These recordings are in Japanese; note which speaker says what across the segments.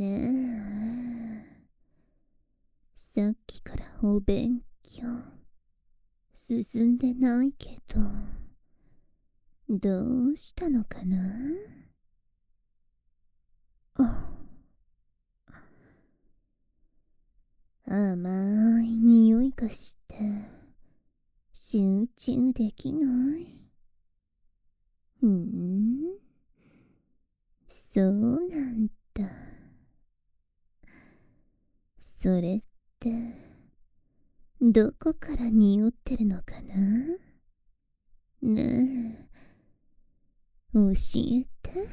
Speaker 1: ねえ。さっきからお勉強進んでないけど、どうしたのかな。甘い匂いがして集中できない。そうなんだ。それってどこから匂ってるのかな。ねえ、教えて。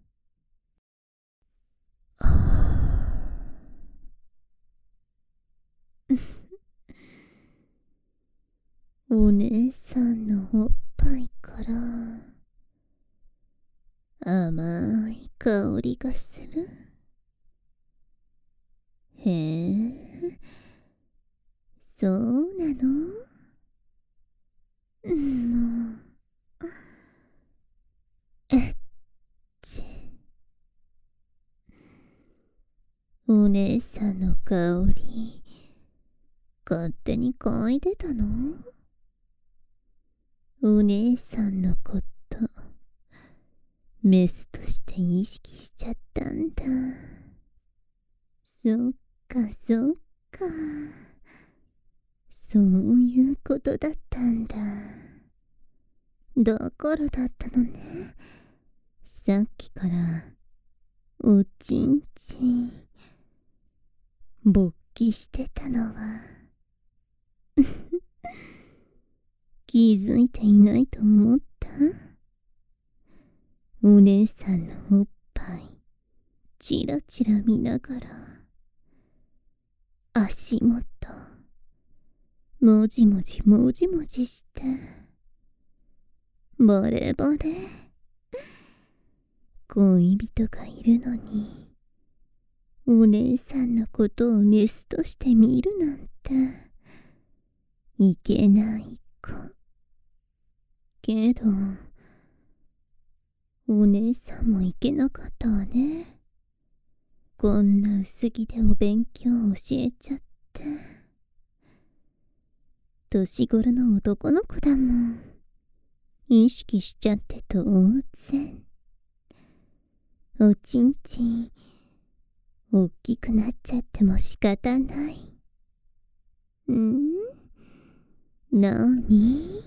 Speaker 1: お姉さんのおっぱいから甘い香りがする。へえ、そうなの。もう、えっち。お姉さんの香り勝手に嗅いでたの。お姉さんのことメスとして意識しちゃったんだ。そっかそっか、そういうことだったんだ。だからだったのね。さっきからおちんちん勃起してたのは気づいていないと思った。お姉さんのおっぱいチラチラ見ながら足元もじもじもじもじしてバレバレ。恋人がいるのにお姉さんのことをメスとして見るなんていけない子。けどお姉さんもいけなかったわね。こんな薄着でお勉強教えちゃって。年頃の男の子だもん。意識しちゃって当然。おちんちんおっきくなっちゃっても仕方ない。なに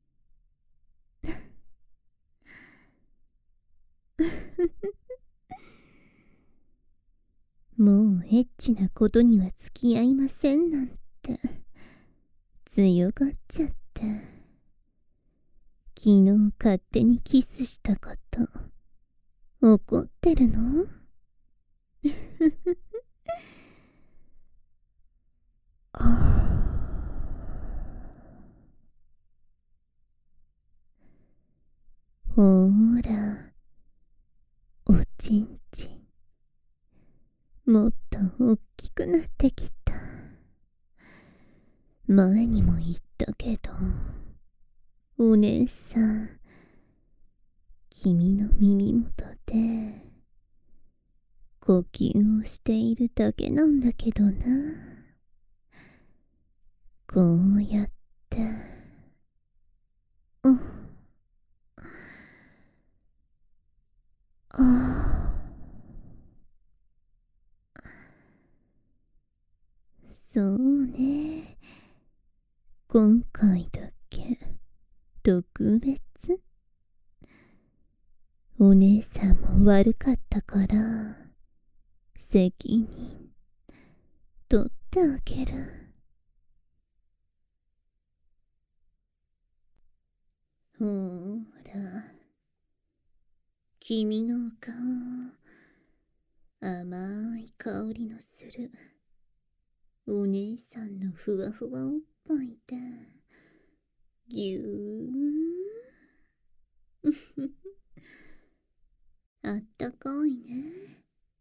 Speaker 1: もうエッチなことには付き合いませんなんて強がっちゃって。昨日勝手にキスしたこと怒ってるの。ほーら、おちんちんもっと大きくなってきた。前にも言ったけど、お姉さん君の耳元で呼吸をしているだけなんだけどな。こうやってそうね、今回だけ特別。お姉さんも悪かったから責任取ってあげる。ほーら、君の顔甘い香りのするお姉さんのふわふわおっぱいでぎゅーあったかいね。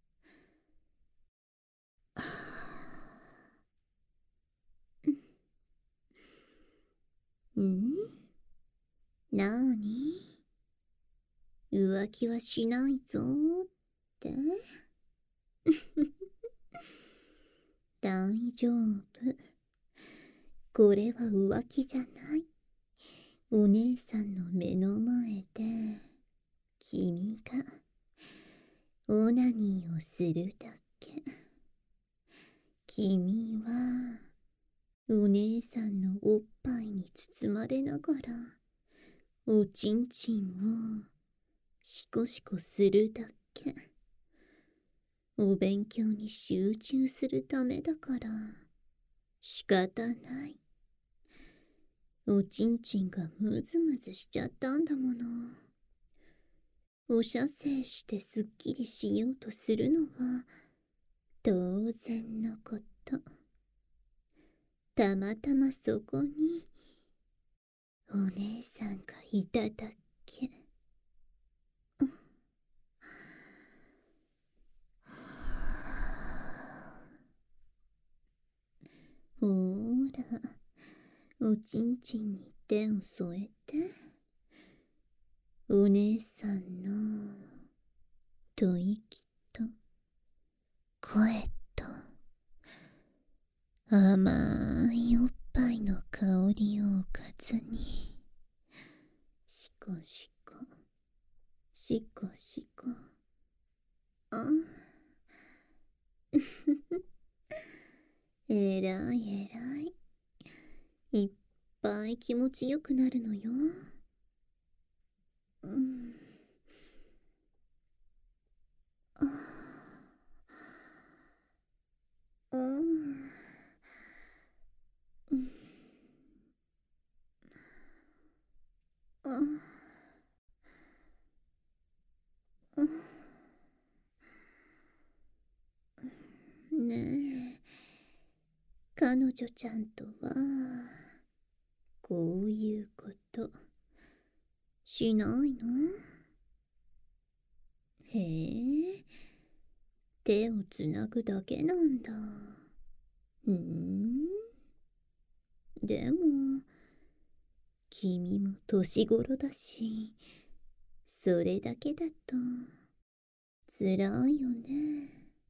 Speaker 1: なーに、浮気はしないぞーって大丈夫。これは浮気じゃない。お姉さんの目の前で、君が、オナニーをするだけ。君は、お姉さんのおっぱいに包まれながら、おちんちんを、シコシコするだけ。お勉強に集中するためだから、仕方ない。おちんちんがムズムズしちゃったんだもの。お射精してすっきりしようとするのは当然のこと。たまたまそこにお姉さんがいただけ。ほーら、おちんちんに手を添えて、お姉さんの吐息と声と甘いおっぱいの香りをおかずに、シコシコ、シコシコ。あえらいえらい。いっぱい気持ちよくなるのよ。うん。あうん。うん。あうんねえ、彼女ちゃんとは、こういうこと、しないの？へえ、手をつなぐだけなんだ。でも、君も年頃だし、それだけだと、辛いよね。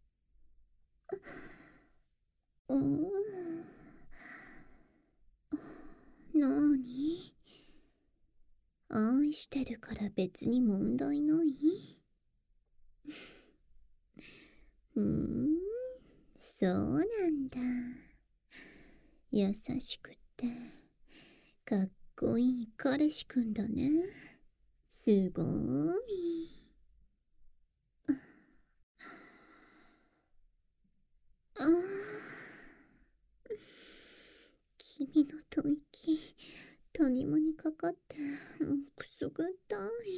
Speaker 1: うん。なーに？愛してるから別に問題ない？そうなんだ。優しくて、かっこいい彼氏くんだね。すごーい。あ君の吐息、谷間にかかって、くすぐったい。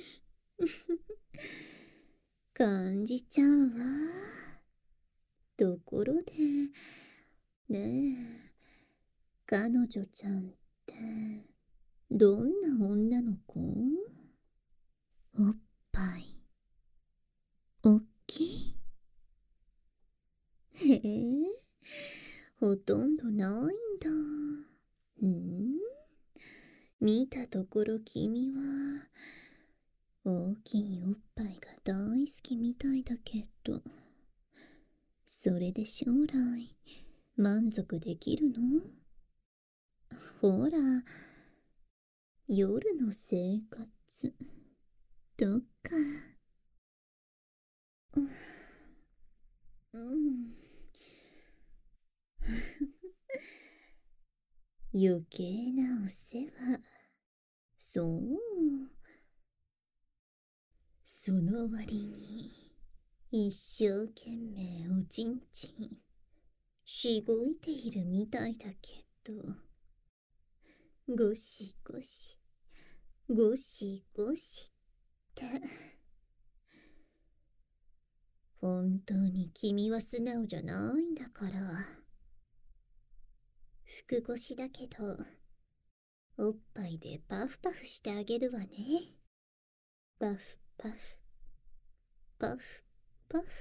Speaker 1: 感じちゃうわ。ところで、ねえ、彼女ちゃんって、どんな女の子？おっぱい、おっきい？へえ、ほとんどないんだ。見たところ君は、大きいおっぱいが大好きみたいだけど、それで将来、満足できるの？ほら、夜の生活、とか。うん。余計なお世話。そう。その割に、一生懸命おちんちん、しごいているみたいだけど、ゴシゴシ、ゴシゴシって。本当に君は素直じゃないんだから。服越しだけど、おっぱいでパフパフしてあげるわね。パフパフ、パフパフ、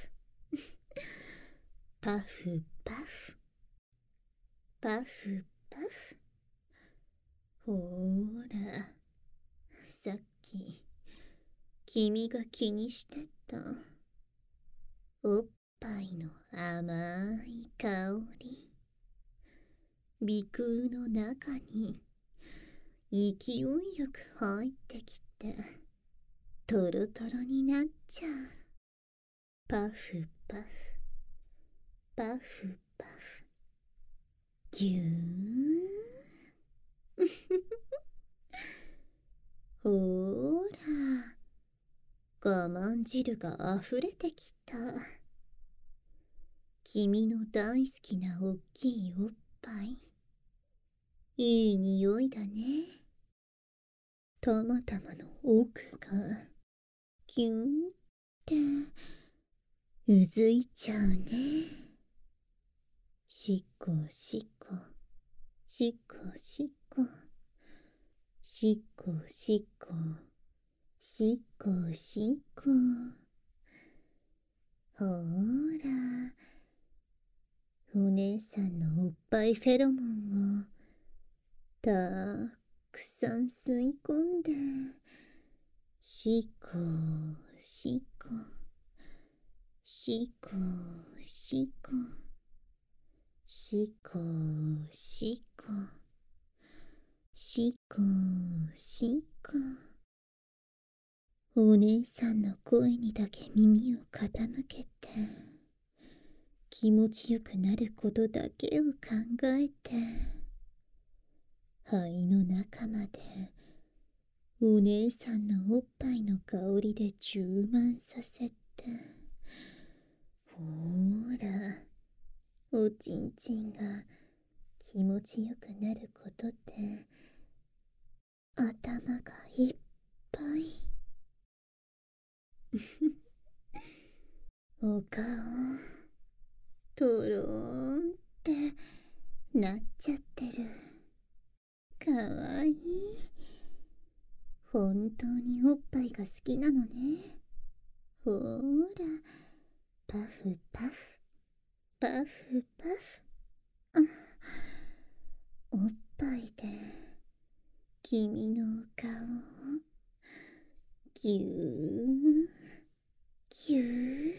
Speaker 1: パフパフ、パフパフ。ほーら、さっき、君が気にしてた、おっぱいの甘い香り。 鼻腔の中に勢いよく入ってきて、トロトロになっちゃう。パフパフ、パフパフ、ぎゅー。ほーら、我慢汁があふれてきた。君の大好きなおっきいおっぱい。いい匂いだね。たまたまの奥がキュンってうずいちゃうね。しっこしっこ、しっこしっこ、しっこしっこ、しっこしっこ。ほーら、お姉さんのおっぱいフェロモンをたくさん吸い込んで、しっこしっこ、しっこしっこ、しっこしっこ、しっこしっこ。お姉さんの声にだけ耳を傾けて、気持ちよくなることだけを考えて、肺の中までお姉さんのおっぱいの香りで充満させて、ほーら、おちんちんが気持ちよくなることで頭がいっぱい。お顔とろーんってなっちゃってる。かわいい。本当におっぱいが好きなのね。ほーら、パフパフ、パフパフ。おっぱいで君の顔をぎゅーぎゅー。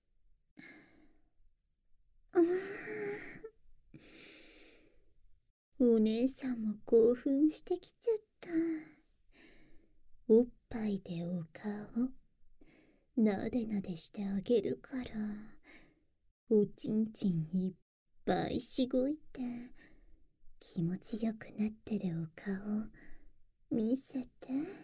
Speaker 1: お姉さんも興奮してきちゃった。おっぱいでお顔なでなでしてあげるから、おちんちんいっぱいしごいて気持ちよくなってるお顔見せて。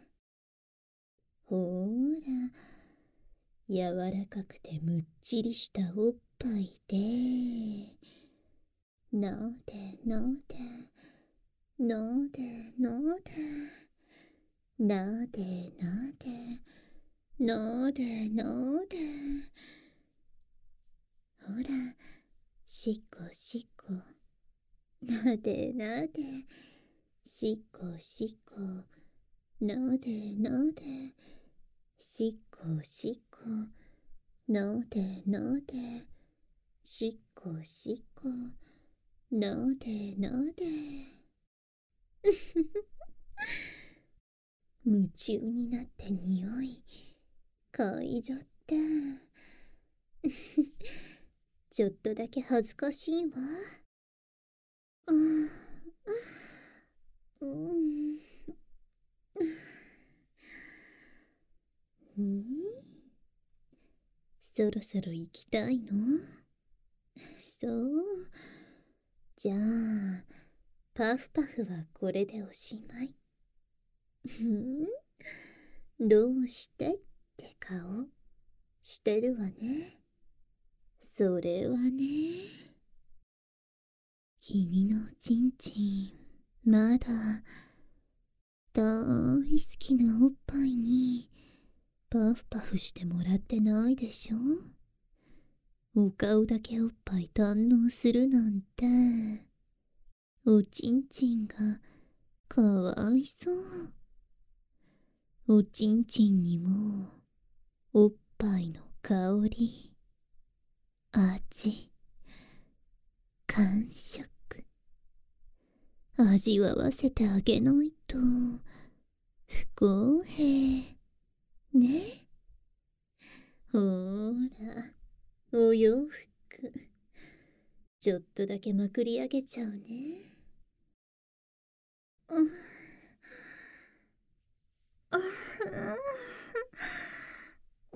Speaker 1: ほーら、柔らかくてむっちりしたおっぱいでなでなでなでなでなでなでなでなで。ほら、しっこしっこ、なでなで、しっこしっこ、なでなで、しっこしっこ、なでなで、しっこしっこ、なでなで。夢中になって匂い嗅いじゃって。ちょっとだけ恥ずかしいわ。うん、うん、うん。そろそろ行きたいの？そう。じゃあ、パフパフはこれでおしまい。どうしてって顔してるわね。それはね、君のちんちん、まだ大好きなおっぱいにパフパフしてもらってないでしょ。お顔だけおっぱい堪能するなんて、おちんちんがかわいそう。おちんちんにもおっぱいの香り、味、感触、味わわせてあげないと不公平ね。ほーら、お洋服ちょっとだけまくり上げちゃうね。 うん。あうん。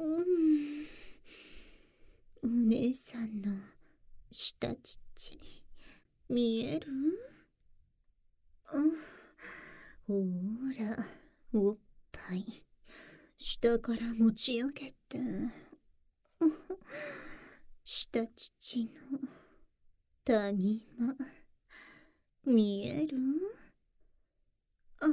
Speaker 1: お姉さんの下乳見える？うん。ほーら、おっぱい下から持ち上げて、下乳の谷間見える？あ、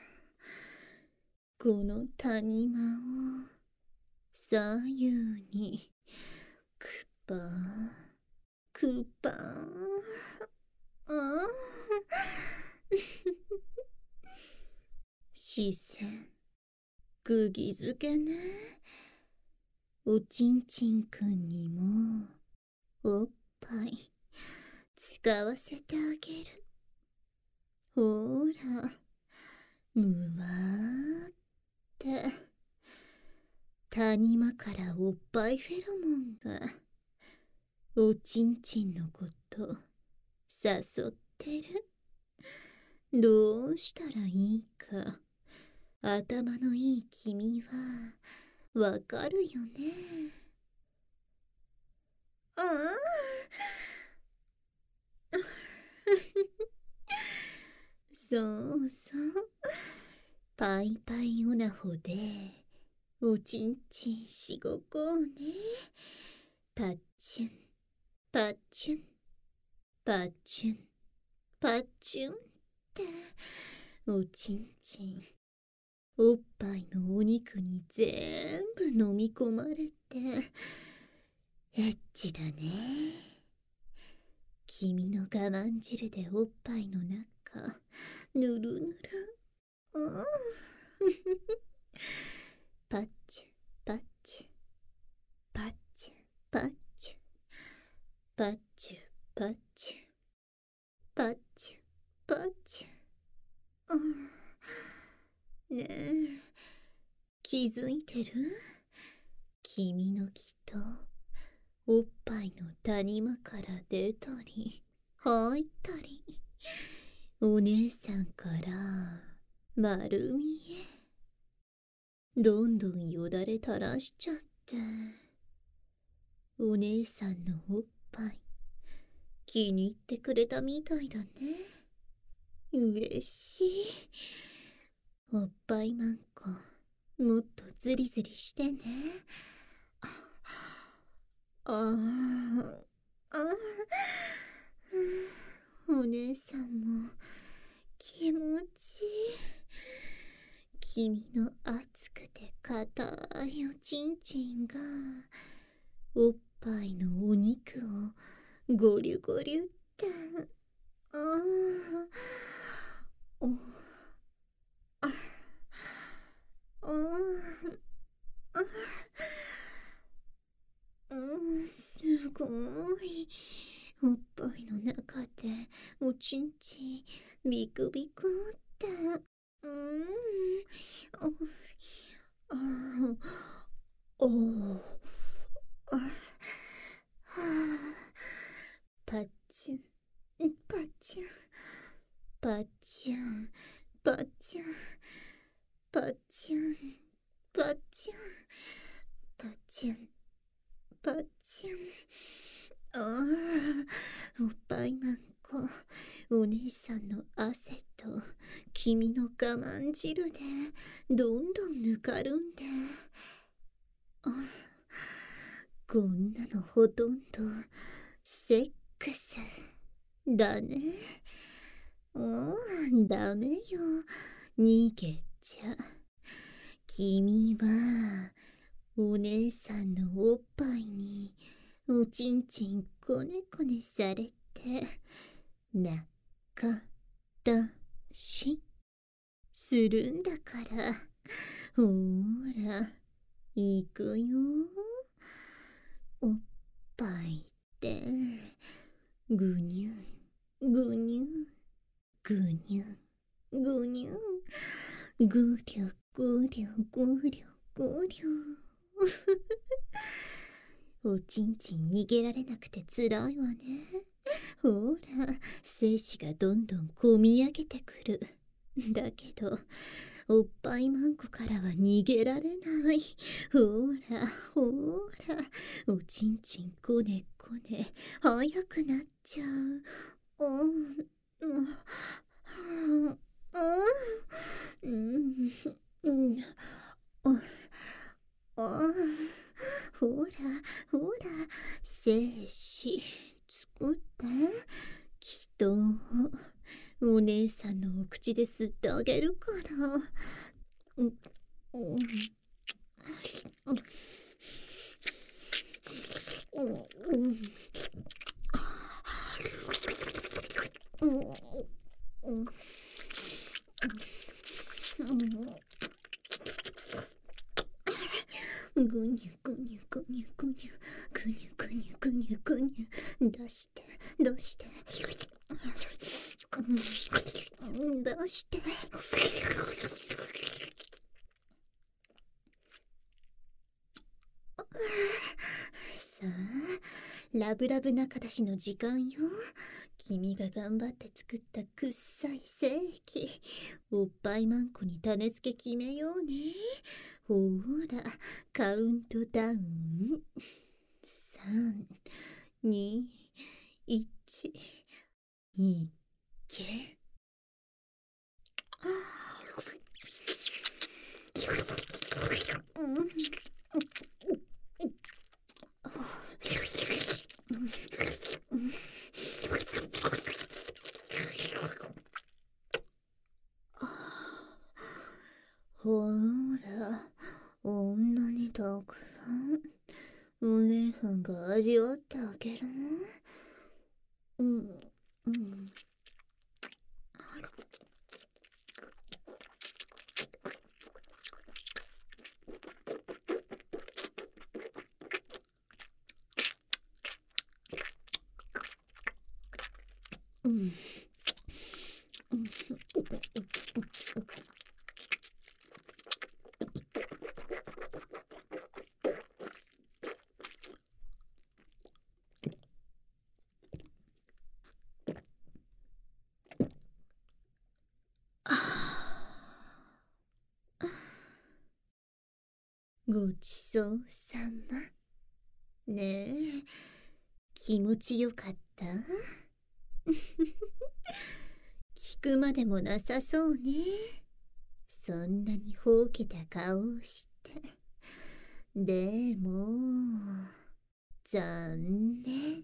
Speaker 1: この谷間を左右にくぱーくぱー、あ視線釘付けね。おちんちんくんにもおっぱい使わせてあげる。ほーら、むわーって谷間からおっぱいフェロモンがおちんちんのこと誘ってる。どうしたらいいか頭のいい君はわかるよね。ああそうそう。パイパイオナホでおちんちんしごこうね。パッチュンパッチュンパッチュンパッチュンっておちんちんおっぱいのお肉に全部飲み込まれてエッチだね。君の我慢汁でおっぱいの中ぬるぬる。うん。パッチュパッチュパッチュパッチュパッチュパッチュパッチュパッチュ。ねえ、気づいてる？君の気とおっぱいの谷間から出たり入ったり、お姉さんから丸見え。どんどんよだれ垂らしちゃって、お姉さんのおっぱい気に入ってくれたみたいだね。嬉しい。おっぱいマンコもっとズリズリしてね。ああ、お姉さんも気持ちいい。君の熱くて硬いおちんちんがおっぱいのお肉をゴリュゴリュって。ああ、お、あ、あ、すごい。おっぱいの中でおちんちんビクビクって。うん。あおおあはあ、パッチンパッチンパッチンパッチンパッチンパッチンパッチンパッチン。ああ、おっぱいマンコお姉さんの汗と君の我慢汁でどんどんぬかるんで。あ、こんなのほとんどセックスだね。ダメよ。逃げちゃ。君はお姉さんのおっぱいにおちんちんこねこねされて中出しするんだから。ほーら行くよ。おっぱいってぐにゅぐにゅぐにゅぐにゅぐりゅぐりゅぐりゅぐりゅ。おちんちん逃げられなくてつらいわね。ほら精子がどんどんこみ上げてくる。 だけどおっぱいマンコからは逃げられない。ほらほら、おちんちんこねこね早くなっちゃう。うんうんうんうんうん、ほらほら、精子作って、きっとお姉さんのお口で吸ってあげるから。うんうんうんうんうんぐにゅぐにゅぐにゅぐにゅぐにゅぐにゅぐにゅぐにゅ、出して出して出して。さあ、ラブラブな形の時間よ。君が頑張って作ったくっさい正規、おっぱいマンコに種付け決めようね。ほら、カウントダウン。3、2、1、いけ。うん、ほら、女にたくさんお姉さんが味わってあげるね。うんうんうんごちそうさま。ねえ、気持ちよかった？聞くまでもなさそうね。そんなにほうけた顔をして。でも、残念。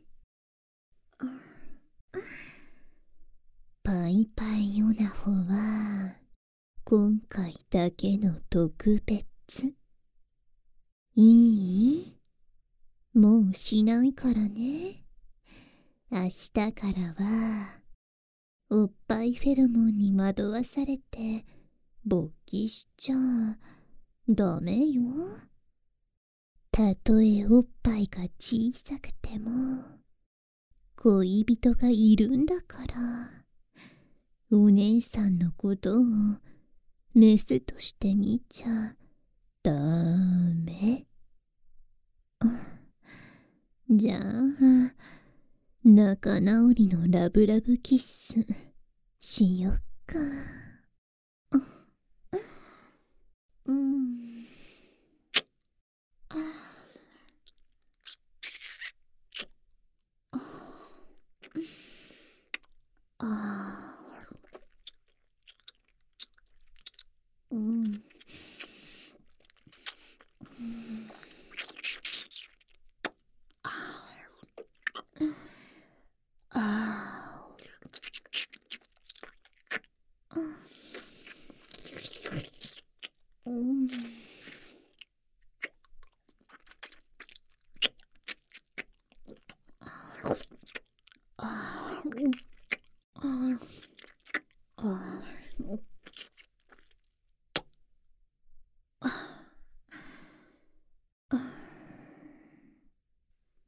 Speaker 1: パイパイオナホは、今回だけの特別。いい？もうしないからね。明日からは、おっぱいフェロモンに惑わされて、勃起しちゃダメよ。たとえおっぱいが小さくても、恋人がいるんだから、お姉さんのことをメスとして見ちゃダメ。じゃあ、仲直りのラブラブキッスしよっか。うん。あうん。あうん。あああうん。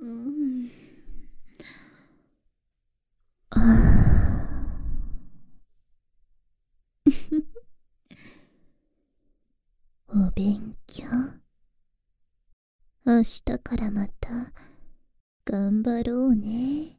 Speaker 1: お勉強、明日からまた頑張ろうね。